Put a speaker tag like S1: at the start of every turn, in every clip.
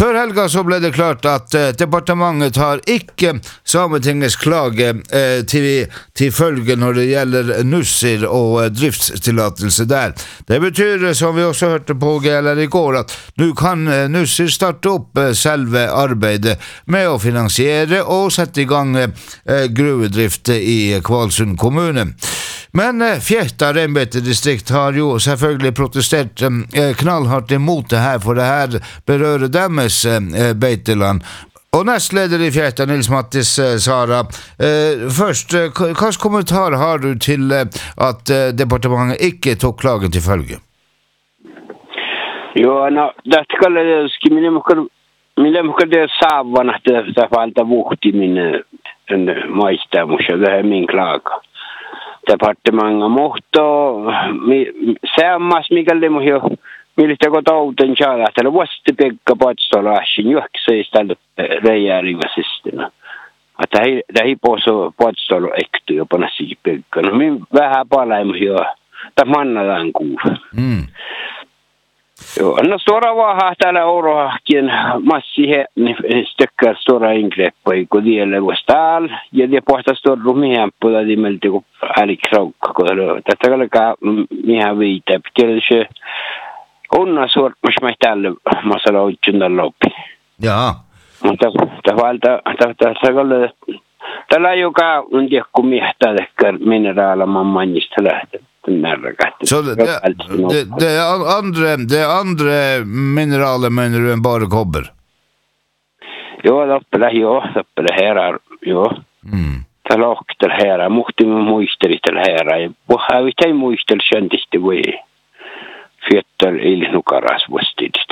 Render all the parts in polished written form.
S1: Før helga så ble det klart at departementet har ikke Sametingets klage til følge når det gjelder Nussir og driftstillatelse der. Det betyr, som vi også hørte på GLR i går, at nå kan Nussir starte opp selve arbeidet med å finansiere og sette i gang gruvedrift i Kvalsund kommune. Men Fjetta reinbeitedistrikt har jo selvfølgelig protestert knallhardt imot det her, for det her berører deres beiteland. Og nestleder i Fjetta, Nils Mattis Sara, først, hva kommentar har du til at departementet ikke tok klagen til følge?
S2: Jo, det skal minä det saavan, että se valta vuhti minne maistamus, det är min klaga. Departementet måste sammas mikäli muhjo miltä kotouten saada että vasta pekka patstolasin juokse istället reijärivasistina että ei poso patstolo ekty jopa nasi pekka no min vähän palaimuhjo ta mannadan kuulla joo no stora vaha täällä eurohakien massihe stökkar stora ingrepp i kodielle vastal ja det pohta stor rumia på det melte ko ali kraukka ko tätä kalka mihän viitä pitää onna sort mas mai tälle masala utjundan loppi
S1: jaa
S2: mutta tällä joka on tiekku miehtä tekkär mineraala mammannista lähtee.
S1: Så det andre mineraler mener du enn bare kobber?
S2: Jo, det här, jo. Det lukter här, muhti muistel till här. Har vi tej muistel kändes voi. Fjötter ilnukaras vastidist.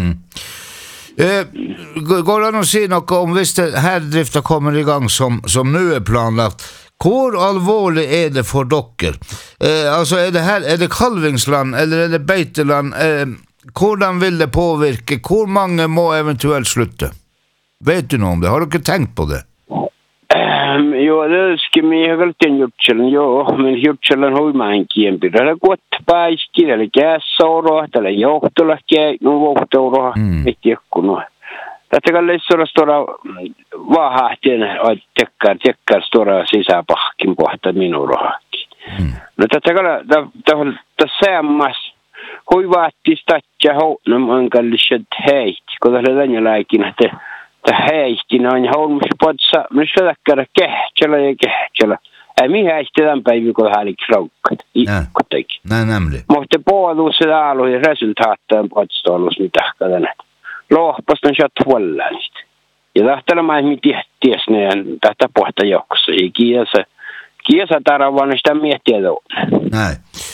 S1: Går det an å si noe om hvis det her drifta kommer i gang som nu er planlagt? Hvor alvorlig er det for dere? Altså, er det kalvingsland, eller er det beiteland? Hvordan vil det påvirke? Hvor mange må eventuelt slutte? Vet du noe om det? Har dere tenkt på det?
S2: Jo, det skal vi ha galt en hjortkjellen, jo. Men hjortkjellen har man ikke hjemme. Det har gått beisker, eller gæsår, eller hjortelakke, noen vågtår, ikke noe. Detta kan läsa stora vahahtien och tekkar stora sisäpahkin pohta minurohakki. No detta kan det sammas hoivaatti statja hounum ankalliset heit, kun det är läkin että det heitin on hounus potsa, men så takkar kehtsellä. Ei mihin tämän päivän kun hän kraukkat. Ikkotek.
S1: Nej, nämligen.
S2: Mutta puolus se alu ja resultaatteen potstolus mitä tänne. Lohpastan sieltä tuollaista. Ja tahtelemaan mitä tiesneen tätä pohta jokossa. Ja kiesa tarvaan sitä miettiä tuolla.
S1: Nej.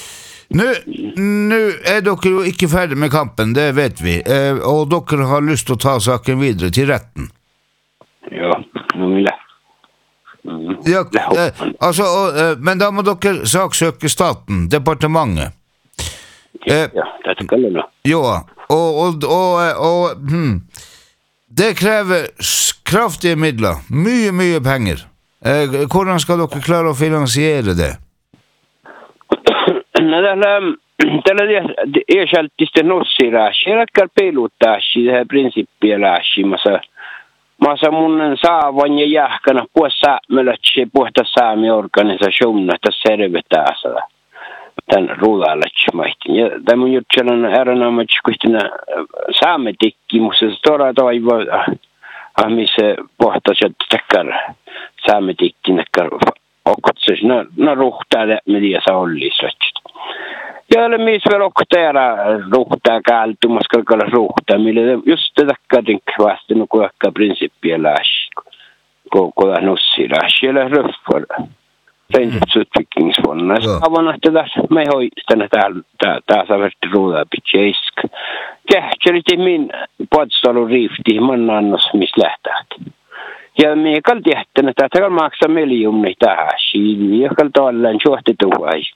S1: Nu är dere jo ikke ferdig med kampen, det vet vi. Og dere har lyst til å ta saken videre til retten.
S2: Ja, nå vil jeg.
S1: Ja, altså, men da må dere saksøke staten, departementet.
S2: Ja, det skal det nå.
S1: Jo, og det krever kraftige midler, mye penger. Hvordan skal dere klare å finansiere det?
S2: Tällä ersättistä nossirashi, rakkar peluttashi, det här principielashi, massa munnen saavan ja jahkana puhussa mölätsi puhta saami-organisationen, että servetää sitä tämän ruudaalaksi maitin. Ja tämä on just sellainen erinomaisesti, kun saametikkimuksessa todella toivo, missä puhtaisi, että takkar saametikkin, takkar okutses, no ruhtaa media saa ollislätsit. Ja ole missä vielä okteera ruhtaa kaaltumas kalkalla ruhtaa, millä just takkar tinkvasti no kuokka principielashi, koda nossirashi, eller röffar. Reinsuutvikkingsfondena. Avon, että tässä me hoistanne taas on verti ruudaa pitkäisk. Kähtsärit min podstolun riifti manannos, missä lähtät. Ja me kalti jähtänä, että tämä maksaa miljoonia tähän. Ja kalti ollaan suhti tuhaisi,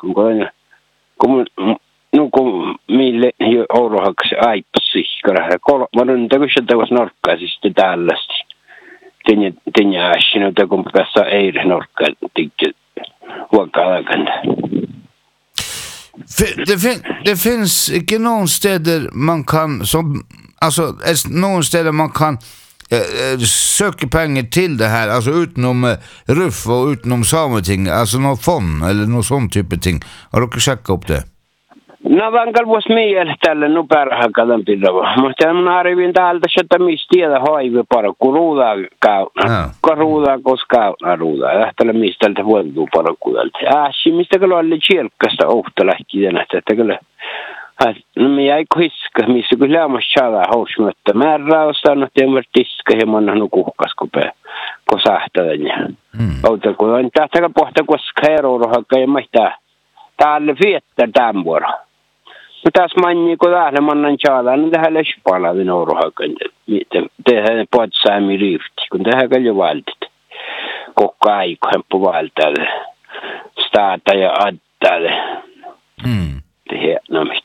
S2: kun mille eurohaksi aipsi. Mä runtaan, kun se olisi norkkaisesti tällaista. Tänne äsken, kun päässä ei norkkaa tikki.
S1: Det finns ikke noen steder man kan, som alltså någon ställe man kan söka pengar till det här, alltså utenom RUF och utenom Sameting, alltså någon fond eller någon sån typ av ting. Har du checkat upp det?
S2: No vaan kalvos miel tälle no parhakallan pidava. Mutta mun arvin täältä että mistä tiedä haive parku ruudaa kauna. Koruudaa koska ruudaa. Lähtellä mistä tältä vuotuu parkuudelta. Mistä kyllä oli chielkasta ohta lähti tänästä, että kyllä. No me jäi hiska, missä kyllä lämmäs saada hausmöttä. Määrää ostaa teemät tiska hieman no kuhkas kopea. Ko sahtadan. Outa kun on tähtäkä pohta koska eroruhakka ja maihtaa. Täällä viettää tämän vuoro. Mutta tässä manni, kun täällä mannan saada, niin tähän lespala vi nouruhakan. Tehdään potsäämi riifti, kun tähän kyllä valtit. Koko aika hemppu valtaa. Staata ja adtaa. Det här namnet.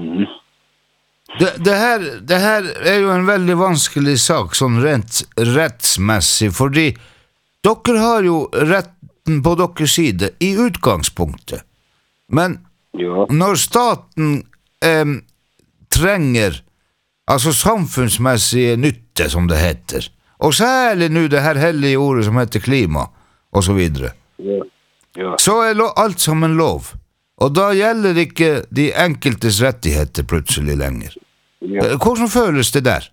S1: Det här är ju en väldigt vanskelig sak som rättsmässig, fordi dere har ju rätten på deres sida i utgangspunktet. Men når staten tränger alltså samfunnsmässig nytte som det heter, och särskilt nu det här hellige ordet som heter klima och så vidare, så är allt som en lov. Och då gäller ikke de enkeltes rettigheter plutselig lenger. Hvordan føles det der?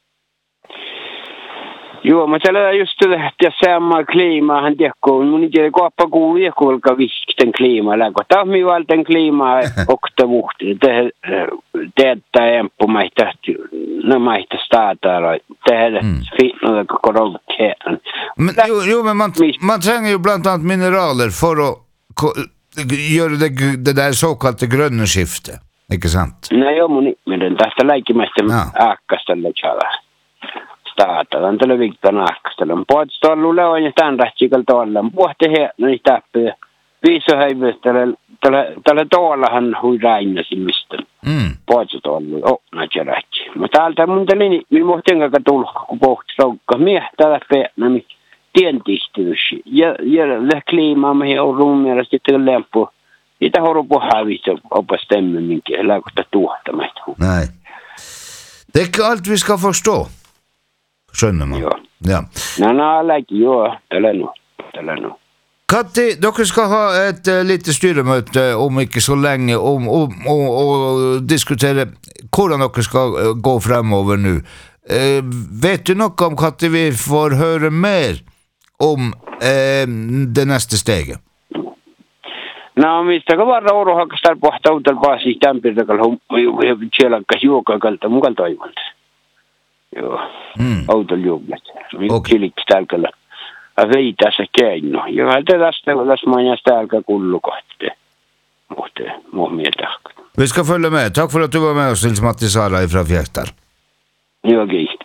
S2: Jo, men det är just det att jag samma klima han dekko, mun inte det koppa god dekko vilka vikten klima lägga. Ta mig väl den klima och det vukt. Det är på mig att när mig att starta det är fint när det går
S1: men jo, men man tränger ju bland annat mineraler för att göra det där så kallade gröna skiftet, inte sant?
S2: Nej, jag mun men den tästä läikimästä aakkastella chala. Staatan tällä viikkona akastella. Potstolla on ja tämän rätsikalta ollaan. Pohti no niin täppää. Viiso häivystä tällä tuollahan hui räinäsi mistä. Potstolla on rätsi. Mutta täältä mun tällini, minä mohti enkä tulkaa, kun pohti roukka. Miehtää läppää, niin tientihtyys. Ja kliimaa, mihin on ruumielä sitten lämpö. Sitä horupu hävistä opas temmen, minkä läkota tuottamaista.
S1: Nej. Det är inte allt vi ska förstå. Skjønner man. Ja. Eller nå. Katti, dere skal ha et lite styremøte om ikke så lenge og diskutere hvordan dere skal gå fremover nå. Vet du noe om Katti vi får høre mer om det neste steget?
S2: No, mistä kun varra uruhakastar pohta uudella paasi tämpirdakalla sielakkas juokakalta mukaan toivonta. Joo, autolla juhlat. Kilikki tälkällä. Veitä se keino. Ja tästä manjasta tälkä kullu kohti.
S1: Vi ska följa med. Tack för att du var med oss, Nils Matti Sara ifrån Fjästar.
S2: Jo, kiitos.